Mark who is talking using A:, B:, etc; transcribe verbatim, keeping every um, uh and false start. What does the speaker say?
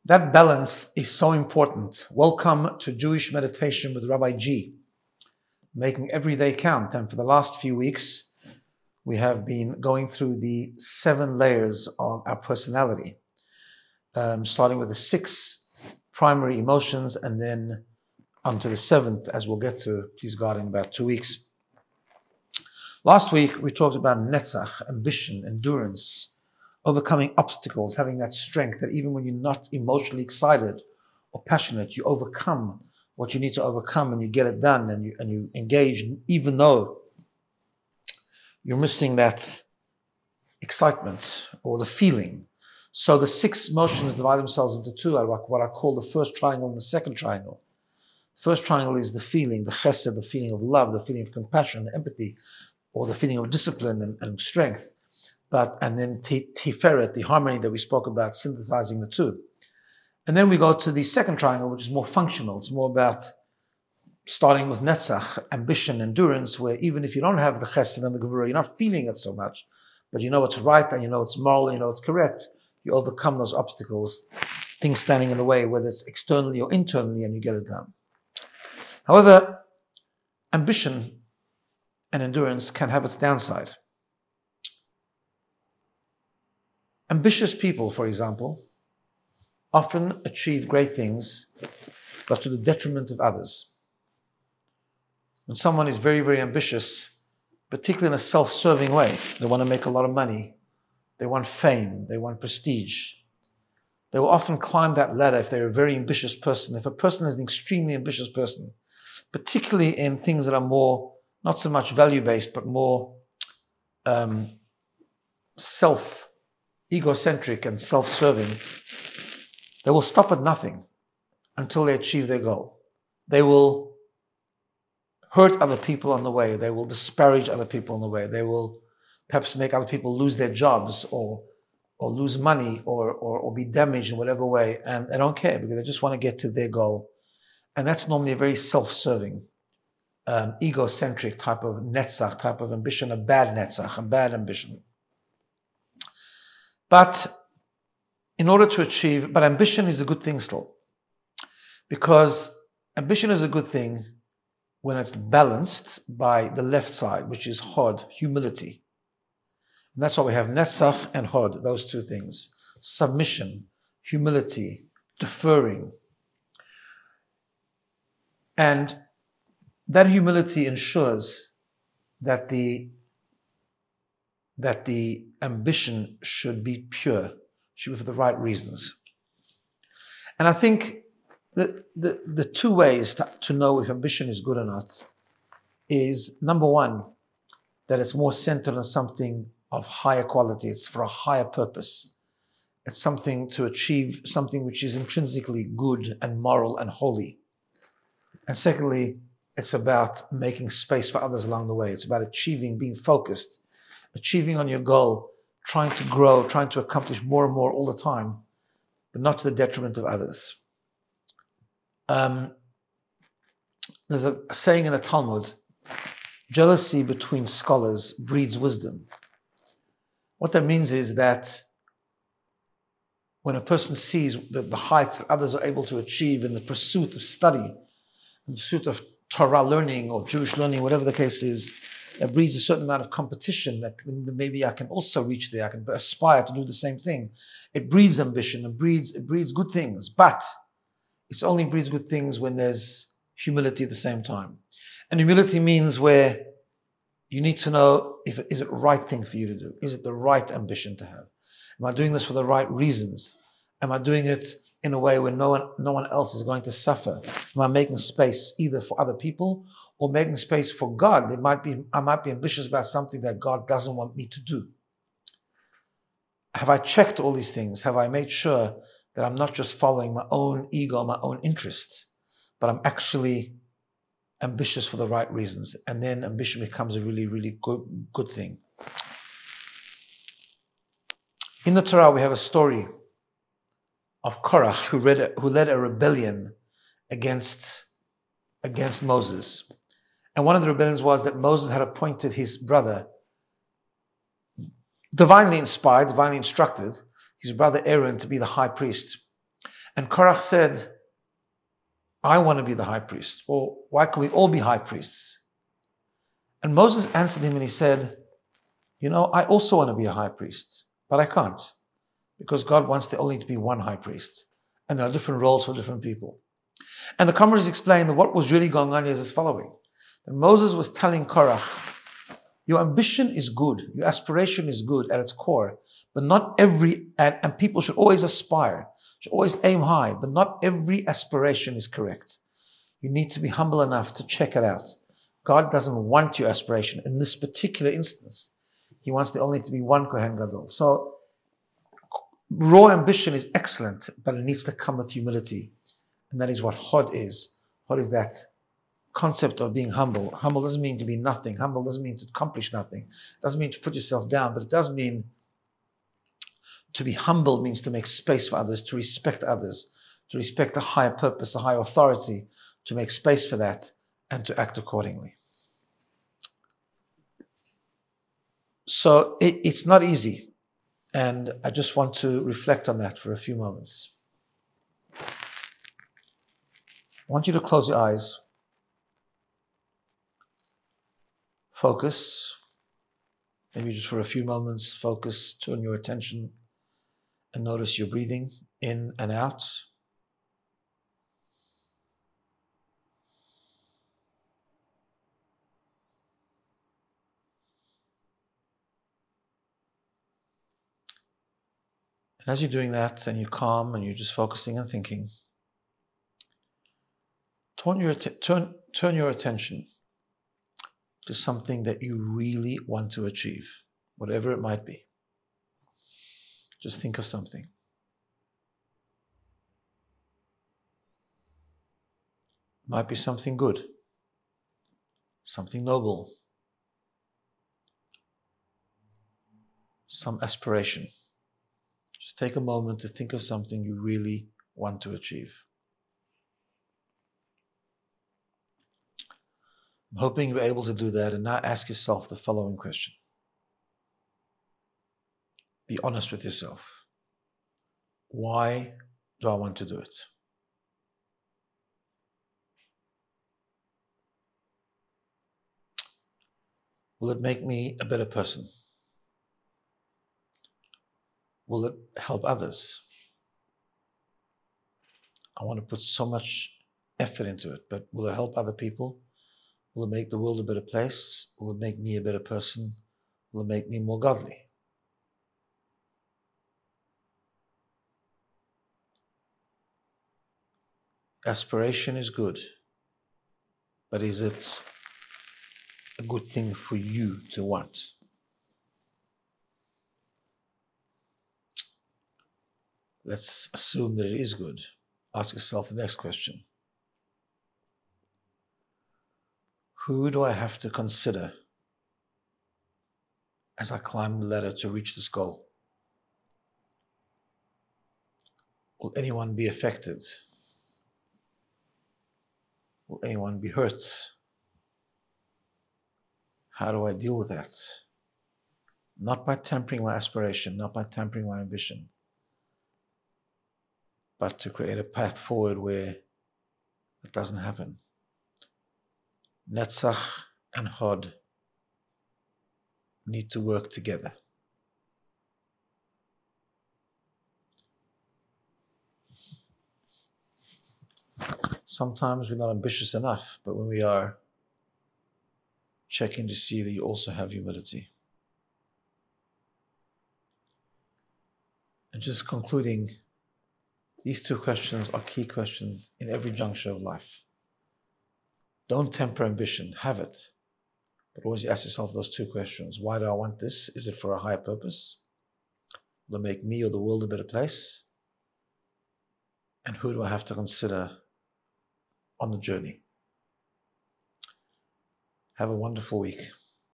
A: That balance is so important. Welcome to Jewish Meditation with Rabbi G, making every day count. And for the last few weeks, we have been going through the seven layers of our personality, um, starting with the six primary emotions and then onto the seventh, as we'll get to, please God, in about two weeks. Last week, we talked about netzach, ambition, endurance, overcoming obstacles, having that strength that even when you're not emotionally excited or passionate, you overcome what you need to overcome and you get it done and you, and you engage, even though you're missing that excitement or the feeling. So the six motions divide themselves into two, what I call the first triangle and the second triangle. The first triangle is the feeling, the chesed, the feeling of love, the feeling of compassion, the empathy, or the feeling of discipline and, and strength. But, and then Tiferet, the harmony that we spoke about, synthesizing the two. And then we go to the second triangle, which is more functional. It's more about starting with netzach, ambition, endurance, where even if you don't have the chesed and the gevurah, you're not feeling it so much, but you know it's right and you know it's moral, and you know it's correct. You overcome those obstacles, things standing in the way, whether it's externally or internally, and you get it done. However, ambition and endurance can have its downside. Ambitious people, for example, often achieve great things, but to the detriment of others. When someone is very, very ambitious, particularly in a self-serving way, they want to make a lot of money, they want fame, they want prestige, they will often climb that ladder if they're a very ambitious person. If a person is an extremely ambitious person, particularly in things that are more, not so much value-based, but more um, self egocentric and self-serving, they will stop at nothing until they achieve their goal. They will hurt other people on the way. They will disparage other people on the way. They will perhaps make other people lose their jobs or or lose money or, or, or be damaged in whatever way. And they don't care because they just want to get to their goal. And that's normally a very self-serving, um, egocentric type of netzach, type of ambition, a bad netzach, a bad ambition. But in order to achieve, but ambition is a good thing still. Because ambition is a good thing when it's balanced by the left side, which is hod, humility. And that's why we have netzach and hod, those two things. Submission, humility, deferring. And that humility ensures that the that the ambition should be pure, should be for the right reasons. And I think that the, the two ways to, to know if ambition is good or not is, number one, that it's more centered on something of higher quality. It's for a higher purpose. It's something to achieve something which is intrinsically good and moral and holy. And secondly, it's about making space for others along the way. It's about achieving, being focused, achieving on your goal, trying to grow, trying to accomplish more and more all the time, but not to the detriment of others. Um, there's a, a saying in the Talmud, jealousy between scholars breeds wisdom. What that means is that when a person sees the, the heights that others are able to achieve in the pursuit of study, in the pursuit of Torah learning or Jewish learning, whatever the case is, it breeds a certain amount of competition that maybe I can also reach there. I can aspire to do the same thing. It breeds ambition. It breeds, it breeds good things. But it only breeds good things when there's humility at the same time. And humility means where you need to know if it is it the right thing for you to do. Is it the right ambition to have? Am I doing this for the right reasons? Am I doing it in a way where no one, no one else is going to suffer? Am I making space either for other people or making space for God? It might be, I might be ambitious about something that God doesn't want me to do. Have I checked all these things? Have I made sure that I'm not just following my own ego, my own interests, but I'm actually ambitious for the right reasons? And then ambition becomes a really, really good, good thing. In the Torah, we have a story of Korach who, read, who led a rebellion against, against Moses. And one of the rebellions was that Moses had appointed his brother, divinely inspired, divinely instructed, his brother Aaron, to be the high priest. And Korach said, I want to be the high priest. Well, why can we all be high priests? And Moses answered him and he said, you know, I also want to be a high priest, but I can't, because God wants there only to be one high priest. And there are different roles for different people. And the commentaries explain that what was really going on is as following. That Moses was telling Korach, your ambition is good, your aspiration is good at its core, but not every, and, and people should always aspire, should always aim high, but not every aspiration is correct. You need to be humble enough to check it out. God doesn't want your aspiration in this particular instance. He wants there only to be one Kohen Gadol. So raw ambition is excellent, but it needs to come with humility. And that is what Hod is. Hod is that concept of being humble. Humble doesn't mean to be nothing. Humble doesn't mean to accomplish nothing. It doesn't mean to put yourself down, but it does mean to be humble means to make space for others, to respect others, to respect a higher purpose, a higher authority, to make space for that and to act accordingly. So it, it's not easy. And I just want to reflect on that for a few moments. I want you to close your eyes. Focus. Maybe just for a few moments, focus, turn your attention and notice your breathing in and out. And as you're doing that and you're calm and you're just focusing and thinking, turn your, turn, turn your attention to something that you really want to achieve, whatever it might be. Just think of something. It might be something good, something noble, some aspiration. Just take a moment to think of something you really want to achieve. I'm hoping you're able to do that, and now ask yourself the following question. Be honest with yourself. Why do I want to do it? Will it make me a better person? Will it help others? I want to put so much effort into it, but will it help other people? Will it make the world a better place? Will it make me a better person? Will it make me more godly? Aspiration is good, but is it a good thing for you to want? Let's assume that it is good. Ask yourself the next question. Who do I have to consider as I climb the ladder to reach this goal? Will anyone be affected? Will anyone be hurt? How do I deal with that? Not by tempering my aspiration, not by tempering my ambition, but to create a path forward where it doesn't happen. Netzach and Hod need to work together. Sometimes we're not ambitious enough, but when we are, checking to see that you also have humility. And just concluding, these two questions are key questions in every juncture of life. Don't temper ambition, have it. But always ask yourself those two questions. Why do I want this? Is it for a higher purpose? Will it make me or the world a better place? And who do I have to consider on the journey? Have a wonderful week.